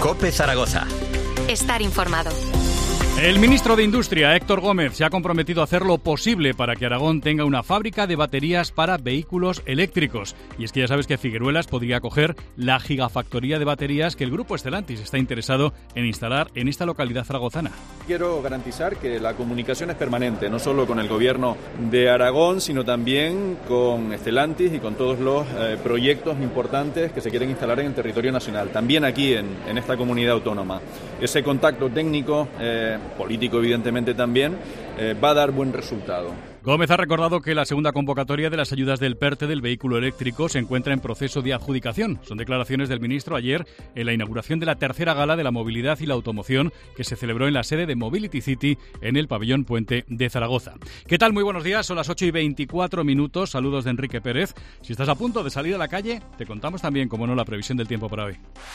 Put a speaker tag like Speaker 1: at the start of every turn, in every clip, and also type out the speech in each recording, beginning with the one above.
Speaker 1: COPE Zaragoza.
Speaker 2: Estar informado.
Speaker 3: El ministro de Industria, Héctor Gómez, se ha comprometido a hacer lo posible para que Aragón tenga una fábrica de baterías para vehículos eléctricos. Y es que ya sabes que Figueruelas podría acoger la gigafactoría de baterías que el grupo Stellantis está interesado en instalar en esta localidad zaragozana.
Speaker 4: Quiero garantizar que la comunicación es permanente, no solo con el gobierno de Aragón, sino también con Stellantis y con todos los proyectos importantes que se quieren instalar en el territorio nacional, también aquí en esta comunidad autónoma. Ese contacto técnico, político evidentemente también, va a dar buen resultado.
Speaker 3: Gómez ha recordado que la segunda convocatoria de las ayudas del PERTE del vehículo eléctrico se encuentra en proceso de adjudicación. Son declaraciones del ministro ayer en la inauguración de la tercera gala de la movilidad y la automoción que se celebró en la sede de Mobility City en el pabellón Puente de Zaragoza. ¿Qué tal? Muy buenos días, son las 8:24. Saludos de Enrique Pérez. Si estás a punto de salir a la calle, te contamos también, como no, la previsión del tiempo para hoy.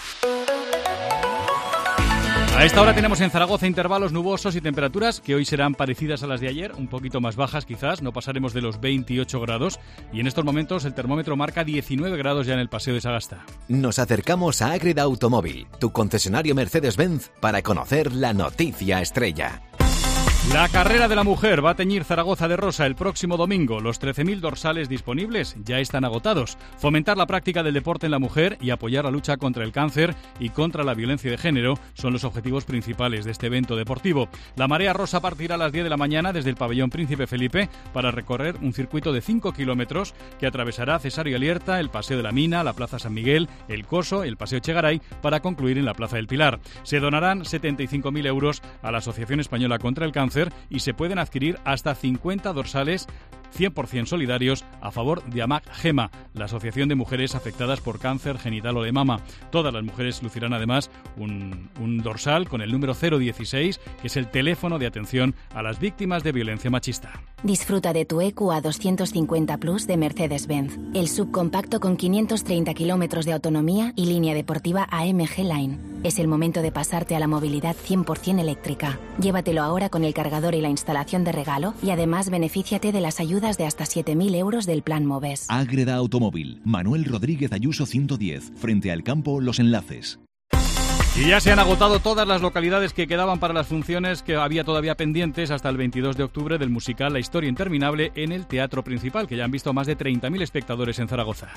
Speaker 3: A esta hora tenemos en Zaragoza intervalos nubosos y temperaturas que hoy serán parecidas a las de ayer, un poquito más bajas quizás, no pasaremos de los 28 grados y en estos momentos el termómetro marca 19 grados ya en el Paseo de Sagasta.
Speaker 5: Nos acercamos a Ágreda Automóvil, tu concesionario Mercedes-Benz, para conocer la noticia estrella.
Speaker 3: La carrera de la mujer va a teñir Zaragoza de rosa el próximo domingo. Los 13.000 dorsales disponibles ya están agotados. Fomentar la práctica del deporte en la mujer y apoyar la lucha contra el cáncer y contra la violencia de género son los objetivos principales de este evento deportivo. La marea rosa partirá a las 10 de la mañana desde el pabellón Príncipe Felipe para recorrer un circuito de 5 kilómetros que atravesará Cesario Alierta, el Paseo de la Mina, la Plaza San Miguel, el Coso, el Paseo Chegaray, para concluir en la Plaza del Pilar. Se donarán 75.000 euros a la Asociación Española contra el Cáncer y se pueden adquirir hasta 50 dorsales 100% solidarios a favor de AMAC Gema, la Asociación de Mujeres Afectadas por Cáncer Genital o de Mama. Todas las mujeres lucirán además un dorsal con el número 016, que es el teléfono de atención a las víctimas de violencia machista.
Speaker 6: Disfruta de tu EQA 250 Plus de Mercedes-Benz, el subcompacto con 530 kilómetros de autonomía y línea deportiva AMG Line. Es el momento de pasarte a la movilidad 100% eléctrica. Llévatelo ahora con el cargador y la instalación de regalo y además benefíciate de las ayudas de hasta 7.000 euros del Plan Moves.
Speaker 7: Ágreda Automóvil, Manuel Rodríguez Ayuso 110, frente al campo Los Enlaces.
Speaker 3: Y ya se han agotado todas las localidades que quedaban para las funciones que había todavía pendientes hasta el 22 de octubre del musical La Historia Interminable en el Teatro Principal, que ya han visto más de 30.000 espectadores en Zaragoza.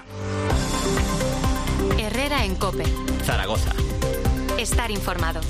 Speaker 2: Herrera en COPE.
Speaker 1: Zaragoza.
Speaker 2: Estar informado.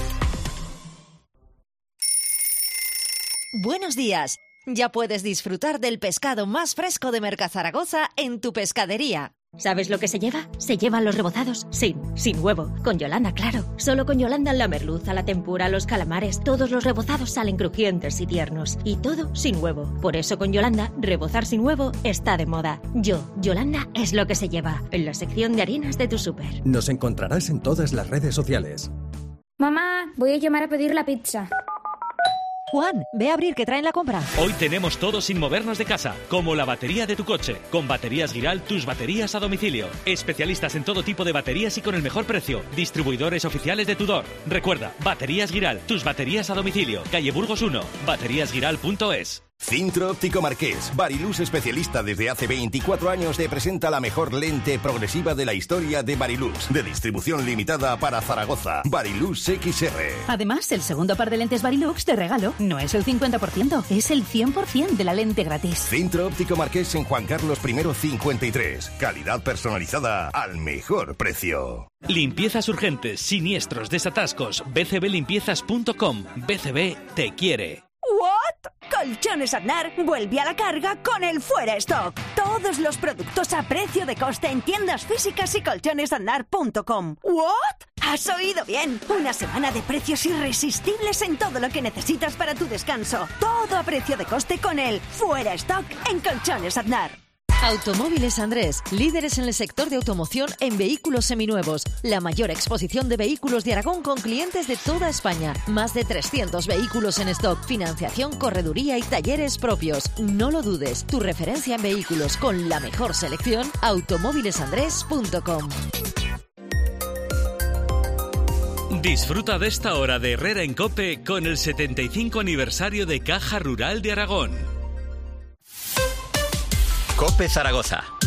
Speaker 8: Buenos días. Ya puedes disfrutar del pescado más fresco de Mercazaragoza en tu pescadería.
Speaker 9: ¿Sabes lo que se lleva? Se llevan los rebozados sin huevo. Con Yolanda, claro. Solo con Yolanda la merluza, la tempura, los calamares, todos los rebozados salen crujientes y tiernos. Y todo sin huevo. Por eso con Yolanda, rebozar sin huevo está de moda. Yolanda es lo que se lleva. En la sección de harinas de tu súper.
Speaker 10: Nos encontrarás en todas las redes sociales.
Speaker 11: Mamá, voy a llamar a pedir la pizza.
Speaker 8: Juan, ve a abrir que traen la compra.
Speaker 12: Hoy tenemos todo sin movernos de casa, como la batería de tu coche. Con Baterías Giral, tus baterías a domicilio. Especialistas en todo tipo de baterías y con el mejor precio. Distribuidores oficiales de Tudor. Recuerda, Baterías Giral, tus baterías a domicilio. Calle Burgos 1, bateriasgiral.es.
Speaker 13: Cintro Óptico Marqués, Barilux especialista desde hace 24 años, te presenta la mejor lente progresiva de la historia de Barilux, de distribución limitada para Zaragoza, Barilux XR.
Speaker 14: Además, el segundo par de lentes Barilux de regalo no es el 50%, es el 100% de la lente gratis.
Speaker 13: Cintro Óptico Marqués en Juan Carlos I 53, calidad personalizada al mejor precio.
Speaker 12: Limpiezas urgentes, siniestros, desatascos, bcblimpiezas.com. BCB te quiere.
Speaker 15: ¿What? Colchones Aznar vuelve a la carga con el fuera stock. Todos los productos a precio de coste en tiendas físicas y colchonesaznar.com. ¿What? ¿Has oído bien? Una semana de precios irresistibles en todo lo que necesitas para tu descanso. Todo a precio de coste con el fuera stock en Colchones Aznar.
Speaker 8: Automóviles Andrés, líderes en el sector de automoción en vehículos seminuevos. La mayor exposición de vehículos de Aragón con clientes de toda España. Más de 300 vehículos en stock, financiación, correduría y talleres propios. No lo dudes, tu referencia en vehículos con la mejor selección, automóvilesandrés.com.
Speaker 12: Disfruta de esta hora de Herrera en COPE con el 75 aniversario de Caja Rural de Aragón.
Speaker 1: COPE Zaragoza.